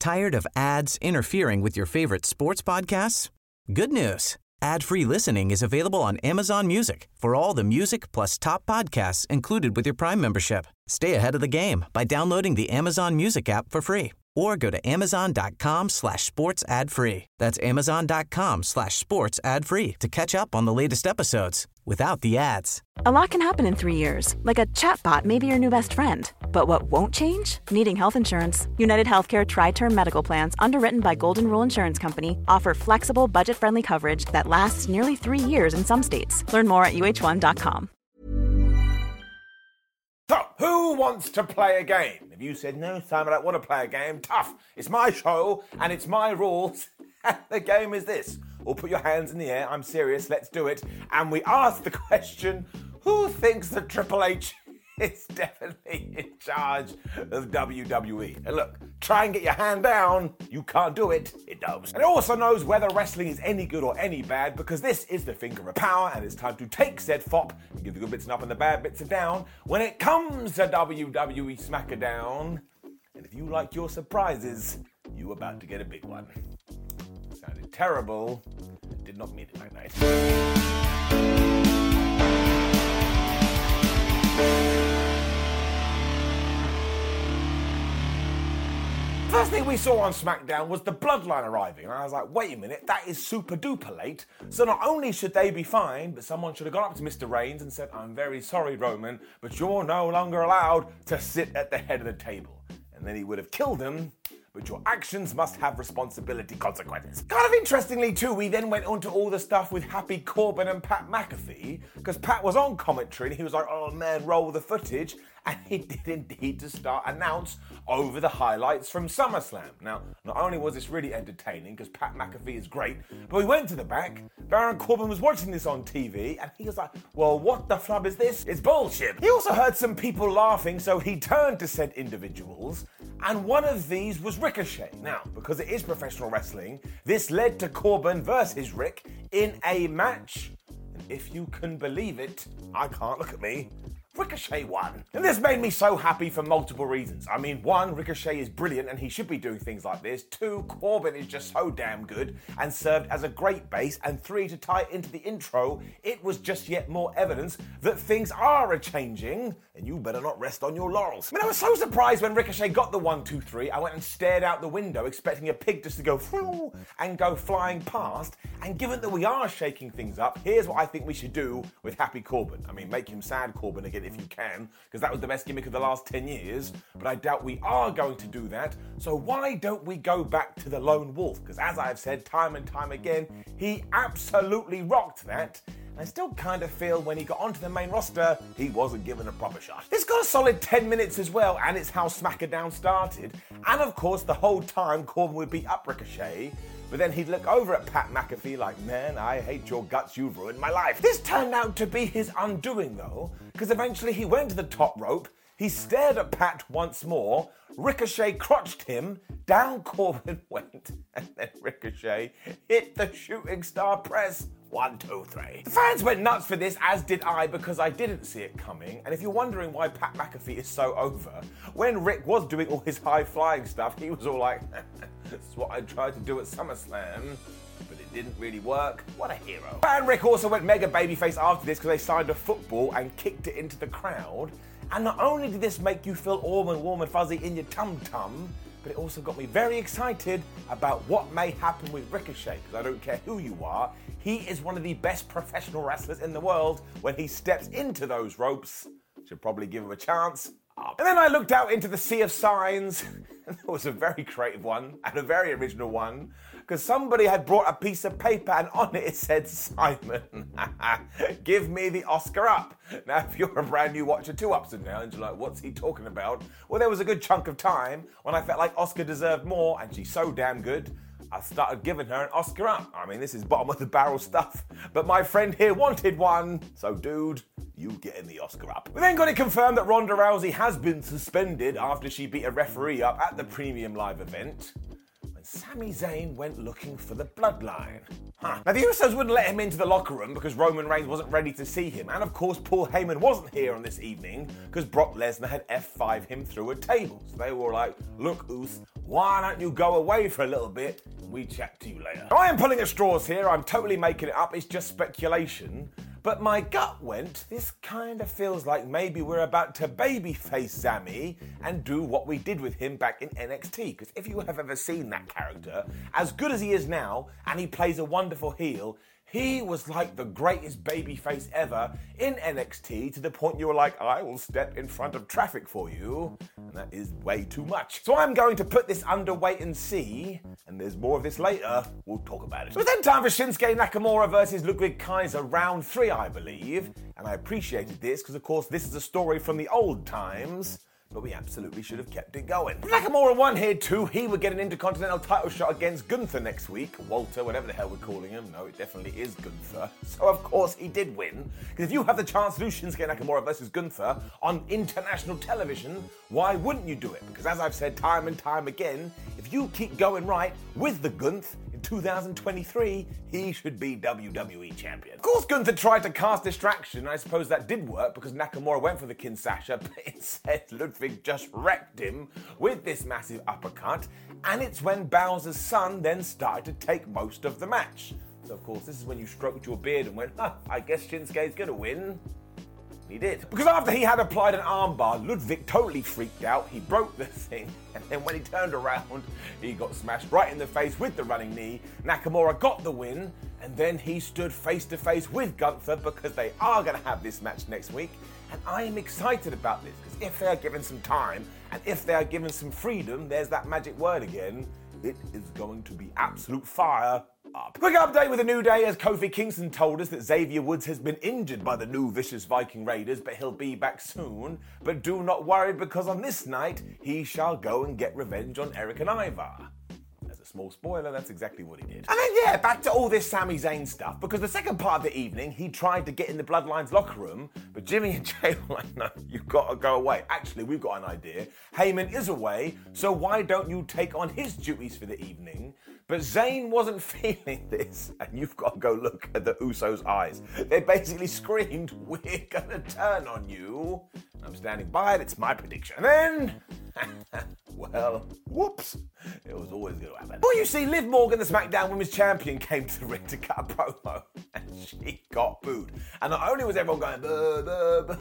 Tired of ads interfering with your favorite sports podcasts? Good news. Ad-free listening is available on Amazon Music for all the music plus top podcasts included with your Prime membership. Stay ahead of the game by downloading the Amazon Music app for free or go to amazon.com/sports ad free. That's amazon.com/sports ad free to catch up on the latest episodes without the ads. A lot can happen in 3 years, like a chatbot may be your new best friend. But what won't change? Needing health insurance. United Healthcare Tri-Term Medical Plans, underwritten by Golden Rule Insurance Company, offer flexible, budget-friendly coverage that lasts nearly 3 years in some states. Learn more at uh1.com. So, who wants to play a game? If you said, no, Simon, I don't want to play a game, tough. It's my show, and it's my rules. The game is this. Or put your hands in the air, I'm serious, let's do it. And we ask the question, who thinks that Triple H is definitely in charge of WWE? And look, try and get your hand down. You can't do it. It does. And it also knows whether wrestling is any good or any bad, because this is the finger of power, and it's time to take said fop and give the good bits up and the bad bits are down when it comes to WWE Smackdown. And if you like your surprises, you're about to get a big one. Sounded terrible. Did not mean it like that. First thing we saw on SmackDown was the Bloodline arriving, and I was like, wait a minute, that is super duper late. So not only should they be fined, but someone should have gone up to Mr. Reigns and said, I'm very sorry, Roman, but you're no longer allowed to sit at the head of the table. And then he would have killed him, but your actions must have responsibility consequences. Kind of interestingly too, we then went on to all the stuff with Happy Corbin and Pat McAfee, because Pat was on commentary and he was like, oh man, roll the footage. And he did indeed to start announce over the highlights from SummerSlam. Now, not only was this really entertaining, because Pat McAfee is great, but we went to the back, Baron Corbin was watching this on TV, and he was like, well, what the flub is this? It's bullshit. He also heard some people laughing, so he turned to said individuals, and one of these was Ricochet. Now, because it is professional wrestling, this led to Corbin versus Rick in a match, and if you can believe it, I can't, look at me, Ricochet won. And this made me so happy for multiple reasons. I mean, one, Ricochet is brilliant and he should be doing things like this. Two, Corbin is just so damn good and served as a great base. And three, to tie it into the intro, it was just yet more evidence that things are a-changing and you better not rest on your laurels. I mean, I was so surprised when Ricochet got the 1, 2, 3. I went and stared out the window expecting a pig just to go through and go flying past. And given that we are shaking things up, here's what I think we should do with Happy Corbin. I mean, make him sad Corbin again if you can, because that was the best gimmick of the last 10 years, but I doubt we are going to do that. So why don't we go back to the Lone Wolf? Because as I've said time and time again, he absolutely rocked that. I still kind of feel when he got onto the main roster, he wasn't given a proper shot. It's got a solid 10 minutes as well, and it's how SmackDown started. And of course, the whole time, Corbin would beat up Ricochet, but then he'd look over at Pat McAfee like, man, I hate your guts, you've ruined my life. This turned out to be his undoing though, because eventually he went to the top rope, he stared at Pat once more, Ricochet crotched him, down Corbin went, and then Ricochet hit the shooting star press. 1, 2, 3. The fans went nuts for this, as did I, because I didn't see it coming. And if you're wondering why Pat McAfee is so over, when Rick was doing all his high-flying stuff, he was all like, that's what I tried to do at SummerSlam, but it didn't really work. What a hero. And Rick also went mega babyface after this because they signed a football and kicked it into the crowd. And not only did this make you feel warm and fuzzy in your tum-tum, but it also got me very excited about what may happen with Ricochet, because I don't care who you are, he is one of the best professional wrestlers in the world. When he steps into those ropes, should probably give him a chance. And then I looked out into the sea of signs, and there was a very creative one, and a very original one, because somebody had brought a piece of paper, and on it said, Simon, give me the Oscar up. Now, if you're a brand new watcher, 2 ups and downs, you're like, what's he talking about? Well, there was a good chunk of time when I felt like Oscar deserved more, and she's so damn good, I started giving her an Oscar up. I mean, this is bottom of the barrel stuff, but my friend here wanted one, so dude, you getting the Oscar up. We then got it confirmed that Ronda Rousey has been suspended after she beat a referee up at the Premium Live event. When Sami Zayn went looking for the bloodline. Now, the Usos wouldn't let him into the locker room because Roman Reigns wasn't ready to see him. And of course, Paul Heyman wasn't here on this evening because Brock Lesnar had F5'd him through a table. So they were like, look, Us, why don't you go away for a little bit and we chat to you later. Now, I am pulling at straws here. I'm totally making it up. It's just speculation. But my gut went, this kind of feels like maybe we're about to babyface Sami and do what we did with him back in NXT. Because if you have ever seen that character, as good as he is now, and he plays a wonderful heel, he was like the greatest babyface ever in NXT to the point you were like, I will step in front of traffic for you. And that is way too much. So I'm going to put this under wait and see. And there's more of this later. We'll talk about it. So it's then time for Shinsuke Nakamura versus Ludwig Kaiser, round 3, I believe. And I appreciated this because, of course, this is a story from the old times. But we absolutely should have kept it going. Nakamura won here too. He would get an Intercontinental title shot against Gunther next week. Walter, whatever the hell we're calling him. No, it definitely is Gunther. So of course he did win. Because if you have the chance to do Shinsuke Nakamura versus Gunther on international television, why wouldn't you do it? Because as I've said time and time again, if you keep going right with the Gunther, in 2023, he should be WWE champion. Of course, Gunther tried to cast distraction, and I suppose that did work because Nakamura went for the Kinshasa, but instead Ludwig just wrecked him with this massive uppercut, and it's when Bowser's son then started to take most of the match. So of course, this is when you stroked your beard and went, I guess Shinsuke's gonna win. He did. Because after he had applied an armbar, Ludwig totally freaked out. He broke the thing, and then when he turned around, he got smashed right in the face with the running knee. Nakamura got the win, and then he stood face to face with Gunther because they are going to have this match next week. And I am excited about this because if they are given some time and if they are given some freedom, there's that magic word again, it is going to be absolute fire. Quick update with a new day as Kofi Kingston told us that Xavier Woods has been injured by the new Vicious Viking Raiders, but he'll be back soon. But do not worry because on this night, he shall go and get revenge on Eric and Ivar. As a small spoiler, that's exactly what he did. And then back to all this Sami Zayn stuff, because the second part of the evening, he tried to get in the Bloodline's locker room, but Jimmy and Jay were like, no, you've got to go away. Actually, we've got an idea. Heyman is away, so why don't you take on his duties for the evening? But Zayn wasn't feeling this, and you've got to go look at the Usos' eyes. They basically screamed, we're gonna turn on you. I'm standing by it, it's my prediction. And then, well, whoops, it was always going to happen. Well, you see, Liv Morgan, the SmackDown Women's Champion, came to the ring to cut a promo, and she got booed. And not only was everyone going, buh, buh, buh.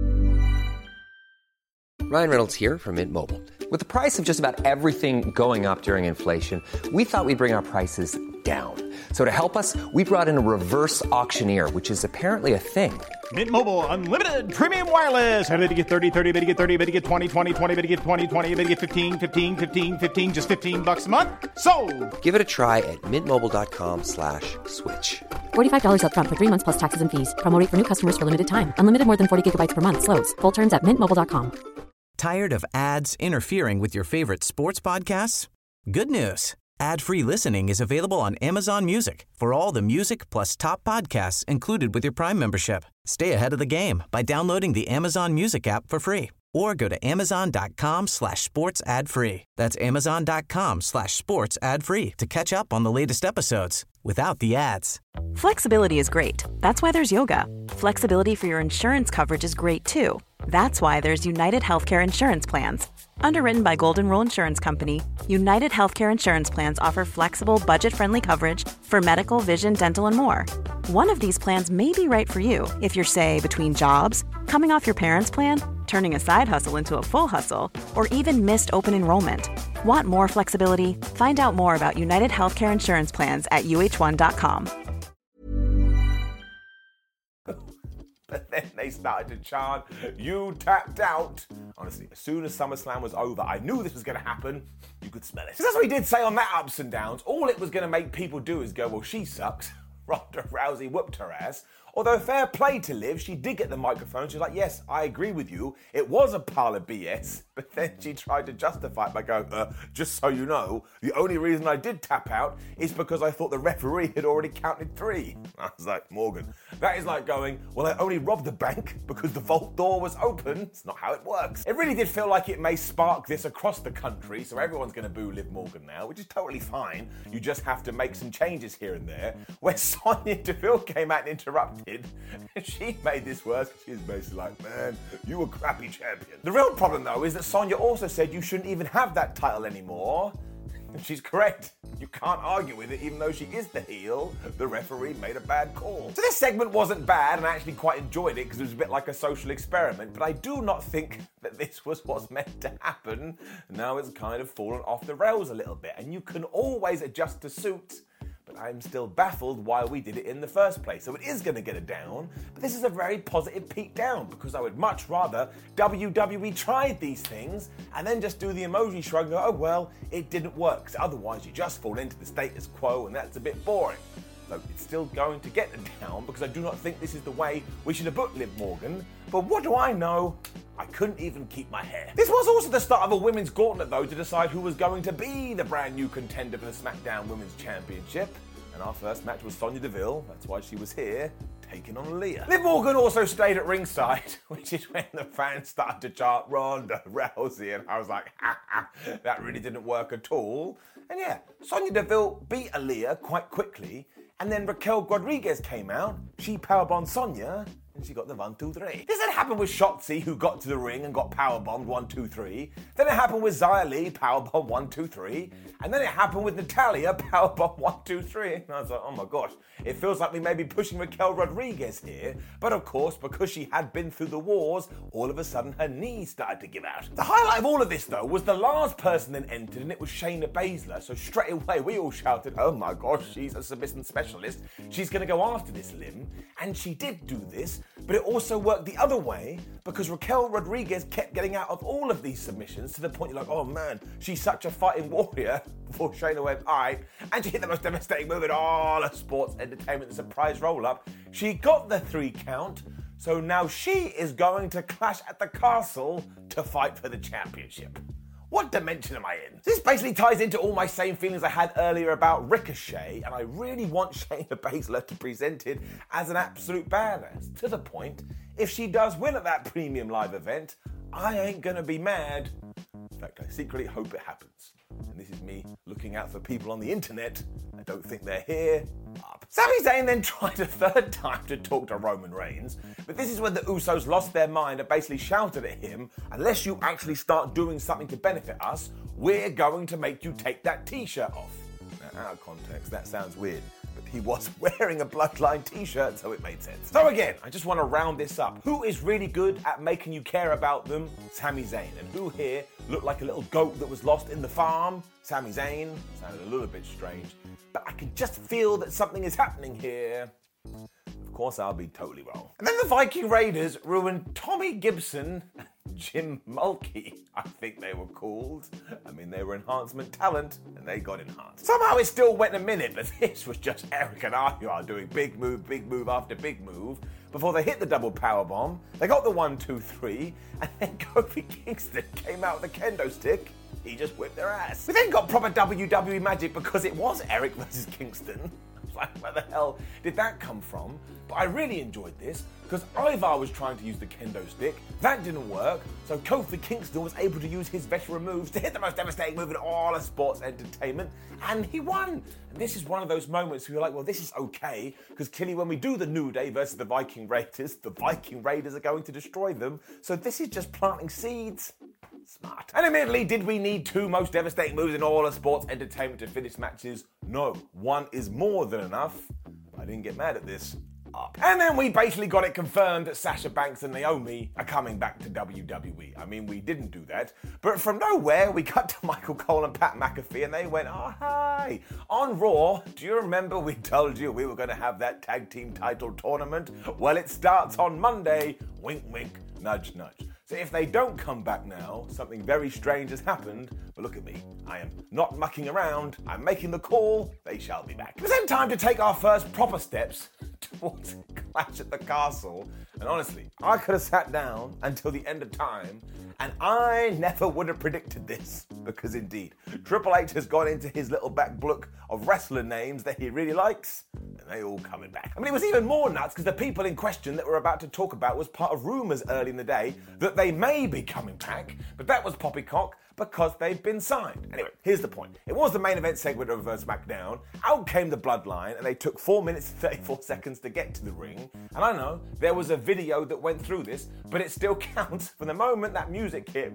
Ryan Reynolds here from Mint Mobile. With the price of just about everything going up during inflation, we thought we'd bring our prices down. So to help us, we brought in a reverse auctioneer, which is apparently a thing. Mint Mobile Unlimited Premium Wireless. How to get 30, 30, bit to get 30, bit to get 20, 20, 20, bit to get 20, 20, bit to get 15, 15, 15, 15, just $15 a month? Sold! Give it a try at mintmobile.com/switch. $45 up front for 3 months plus taxes and fees. Promo rate for new customers for limited time. Unlimited more than 40 gigabytes per month. Slows full terms at mintmobile.com. Tired of ads interfering with your favorite sports podcasts? Good news. Ad-free listening is available on Amazon Music for all the music plus top podcasts included with your Prime membership. Stay ahead of the game by downloading the Amazon Music app for free or go to amazon.com/sports ad free. That's amazon.com/sports ad free to catch up on the latest episodes without the ads. Flexibility is great. That's why there's yoga. Flexibility for your insurance coverage is great too. That's why there's United Healthcare Insurance Plans. Underwritten by Golden Rule Insurance Company, United Healthcare Insurance Plans offer flexible, budget-friendly coverage for medical, vision, dental, and more. One of these plans may be right for you if you're, say, between jobs, coming off your parents' plan, turning a side hustle into a full hustle, or even missed open enrollment. Want more flexibility? Find out more about United Healthcare Insurance Plans at uh1.com. But then they started to chant, you tapped out. Honestly, as soon as SummerSlam was over, I knew this was going to happen. You could smell it. So that's what he did say on that ups and downs. All it was going to make people do is go, well, she sucks. Ronda Rousey whooped her ass. Although fair play to Liv, she did get the microphone. She's like, yes, I agree with you. It was a pile of BS. But then she tried to justify it by going, just so you know, the only reason I did tap out is because I thought the referee had already counted 3. I was like, Morgan, that is like going, well, I only robbed the bank because the vault door was open. It's not how it works. It really did feel like it may spark this across the country, so everyone's going to boo Liv Morgan now, which is totally fine. You just have to make some changes here and there. Where Sonya Deville came out and interrupted, she made this worse because she was basically like, man, you a crappy champion. The real problem, though, is that Sonya also said you shouldn't even have that title anymore. And she's correct. You can't argue with it, even though she is the heel. The referee made a bad call. So this segment wasn't bad, and I actually quite enjoyed it because it was a bit like a social experiment, but I do not think that this was what's meant to happen. Now it's kind of fallen off the rails a little bit, and you can always adjust to suit. But I'm still baffled why we did it in the first place. So it is going to get a down, but this is a very positive peak down because I would much rather WWE tried these things and then just do the emoji shrug and go, oh well, it didn't work. So otherwise you just fall into the status quo and that's a bit boring. So it's still going to get a down because I do not think this is the way we should have booked Liv Morgan. But what do I know? I couldn't even keep my hair. This was also the start of a women's gauntlet, though, to decide who was going to be the brand new contender for the SmackDown Women's Championship. And our first match was Sonya Deville, that's why she was here, taking on Aaliyah. Liv Morgan also stayed at ringside, which is when the fans started to chant Ronda Rousey, and I was like, that really didn't work at all. And yeah, Sonya Deville beat Aaliyah quite quickly, and then Raquel Rodriguez came out, she powerbombed Sonya, and she got the 1, 2, 3. This had happened with Shotzi, who got to the ring and got powerbombed 1, 2, 3. Then it happened with Xia Li, powerbomb 1, 2, 3. And then it happened with Natalya, powerbomb 1, 2, 3. And I was like, oh my gosh, it feels like we may be pushing Raquel Rodriguez here. But of course, because she had been through the wars, all of a sudden her knees started to give out. The highlight of all of this, though, was the last person that entered, and it was Shayna Baszler. So straight away, we all shouted, oh my gosh, she's a submission specialist. She's going to go after this limb. And she did do this. But it also worked the other way because Raquel Rodriguez kept getting out of all of these submissions to the point you're like, oh man, she's such a fighting warrior. Before Shayna went, all right, and she hit the most devastating move in all of sports entertainment, the surprise roll-up. She got the 3 count, so now she is going to clash at the castle to fight for the championship. What dimension am I in? This basically ties into all my same feelings I had earlier about Ricochet, and I really want Shayna Baszler to present it as an absolute badass. To the point, if she does win at that premium live event, I ain't gonna be mad. In fact, I secretly hope it happens. And this is me looking out for people on the internet. I don't think they're here. Up. Sami Zayn then tried a 3rd time to talk to Roman Reigns, but this is when the Usos lost their mind and basically shouted at him, unless you actually start doing something to benefit us, we're going to make you take that t-shirt off. Now, out of context, that sounds weird, but he was wearing a Bloodline t-shirt, so it made sense. So again, I just want to round this up. Who is really good at making you care about them? Sami Zayn. And who here looked like a little goat that was lost in the farm? Sami Zayn. Sounded a little bit strange, but I can just feel that something is happening here. Of course, I'll be totally wrong. And then the Viking Raiders ruined Tommy Gibson and Jim Mulkey, I think they were called. I mean, they were enhancement talent, and they got enhanced. Somehow it still went a minute, but this was just Eric and Ayar doing big move after big move. Before they hit the double powerbomb, they got the 1, 2, 3, and then Kofi Kingston came out with a kendo stick. He just whipped their ass. We then got proper WWE magic because it was Eric versus Kingston. Like, where the hell did that come from? But I really enjoyed this because Ivar was trying to use the kendo stick. That didn't work, so Kofi Kingston was able to use his veteran moves to hit the most devastating move in all of sports entertainment, and he won. And this is one of those moments where you're like, well, this is okay, because clearly when we do the New Day versus the Viking Raiders are going to destroy them, so this is just planting seeds. Smart. And admittedly, did we need 2 most devastating moves in all of sports entertainment to finish matches? No, 1 is more than enough. But I didn't get mad at this. Up. And then we basically got it confirmed that Sasha Banks and Naomi are coming back to WWE. I mean, we didn't do that. But from nowhere, we cut to Michael Cole and Pat McAfee, and they went, oh, hi. On Raw, do you remember we told you we were going to have that tag team title tournament? Well, it starts on Monday. Wink, wink, nudge, nudge. So if they don't come back now, something very strange has happened. But look at me. I am not mucking around. I'm making the call. They shall be back. It was then time to take our first proper steps towards Clash at the Castle. And honestly, I could have sat down until the end of time, and I never would have predicted this. Because indeed, Triple H has gone into his little back book of wrestler names that he really likes, and they all coming back. I mean, it was even more nuts because the people in question that we're about to talk about was part of rumours early in the day that they may be coming back, but that was poppycock because they've been signed. Anyway, here's the point. It was the main event segment of SmackDown. Out came the Bloodline, and they took 4 minutes and 34 seconds to get to the ring. And I know there was a video that went through this, but it still counts from the moment that music hit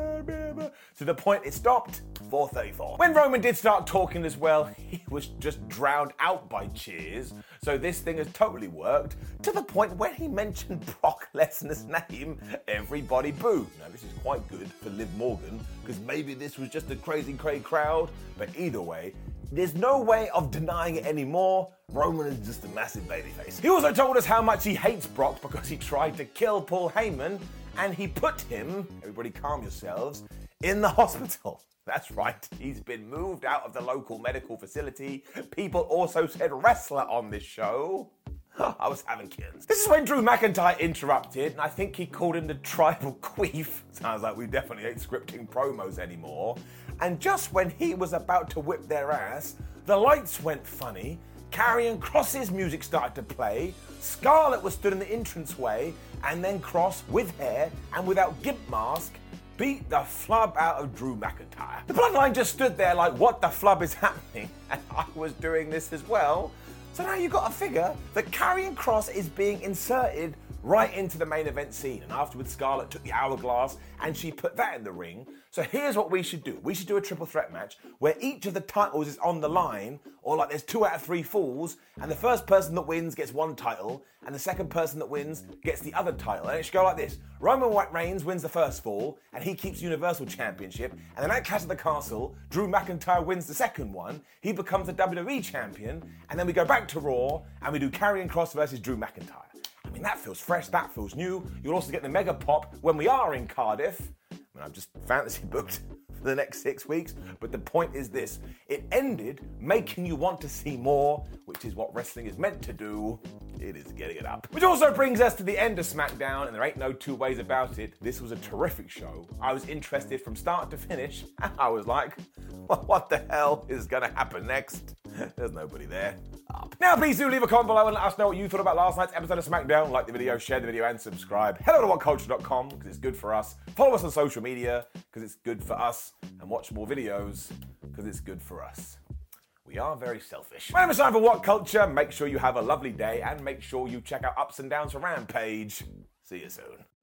to the point it stopped, 4:34. When Roman did start talking as well, he was just drowned out by cheers. So this thing has totally worked, to the point when he mentioned Brock Lesnar's name, everybody booed. Now this is quite good for Liv Morgan, because maybe this was just a crazy crowd, but either way, there's no way of denying it anymore. Roman is just a massive babyface. He also told us how much he hates Brock because he tried to kill Paul Heyman, and he put him, everybody calm yourselves, in the hospital. That's right, he's been moved out of the local medical facility. People also said wrestler on this show. I was having kids. This is when Drew McIntyre interrupted, and I think he called him the tribal queef. Sounds like we definitely ain't scripting promos anymore. And just when he was about to whip their ass, the lights went funny, Karrion Kross's music started to play, Scarlett was stood in the entranceway, and then Kross, with hair and without gimp mask, beat the flub out of Drew McIntyre. The Bloodline just stood there like, what the flub is happening? And I was doing this as well. So now you've got to figure that Karrion Kross is being inserted right into the main event scene. And afterwards, Scarlett took the hourglass and she put that in the ring. So here's what we should do. We should do a triple threat match where each of the titles is on the line, or like there's 2 out of 3 falls, and the first person that wins gets one title, and the second person that wins gets the other title. And it should go like this. Roman Reigns wins the first fall, and he keeps Universal Championship. And then at Clash at the Castle, Drew McIntyre wins the second one. He becomes the WWE Champion. And then we go back to Raw, and we do Karrion Kross versus Drew McIntyre. I mean, that feels fresh, that feels new. You'll also get the mega pop when we are in Cardiff. I mean, I've just fantasy booked for the next 6 weeks, but the point is this. It ended making you want to see more, which is what wrestling is meant to do. It is getting it up. Which also brings us to the end of SmackDown, and there ain't no two ways about it. This was a terrific show. I was interested from start to finish, and I was like, what the hell is gonna happen next? There's nobody there. Now, please do leave a comment below and let us know what you thought about last night's episode of SmackDown. Like the video, share the video, and subscribe. Head over to whatculture.com because it's good for us. Follow us on social media because it's good for us. And watch more videos because it's good for us. We are very selfish. My name is Simon for What Culture. Make sure you have a lovely day and make sure you check out Ups and Downs for Rampage. See you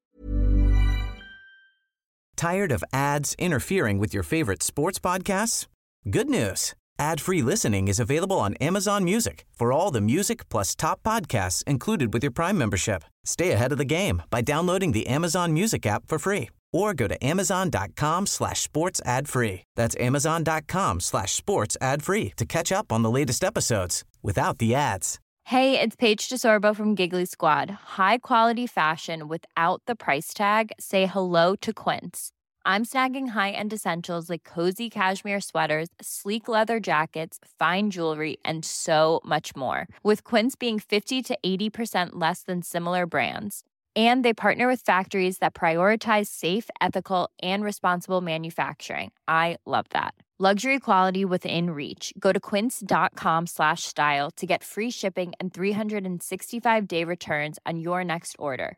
soon. Tired of ads interfering with your favorite sports podcasts? Good news. Ad-free listening is available on Amazon Music for all the music plus top podcasts included with your Prime membership. Stay ahead of the game by downloading the Amazon Music app for free or go to amazon.com/sports ad free. That's amazon.com/sports ad free to catch up on the latest episodes without the ads. Hey, it's Paige DeSorbo from Giggly Squad. High quality fashion without the price tag. Say hello to Quince. I'm snagging high-end essentials like cozy cashmere sweaters, sleek leather jackets, fine jewelry, and so much more. With Quince being 50 to 80% less than similar brands. And they partner with factories that prioritize safe, ethical, and responsible manufacturing. I love that. Luxury quality within reach. Go to quince.com/style to get free shipping and 365-day returns on your next order.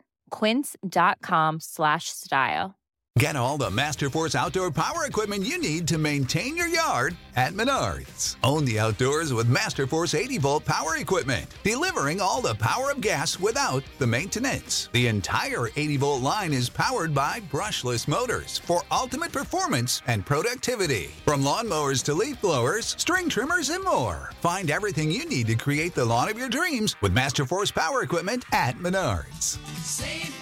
Quince.com/style. Get all the Masterforce outdoor power equipment you need to maintain your yard at Menards. Own the outdoors with Masterforce 80-volt power equipment, delivering all the power of gas without the maintenance. The entire 80-volt line is powered by brushless motors for ultimate performance and productivity. From lawnmowers to leaf blowers, string trimmers, and more. Find everything you need to create the lawn of your dreams with Masterforce power equipment at Menards. Save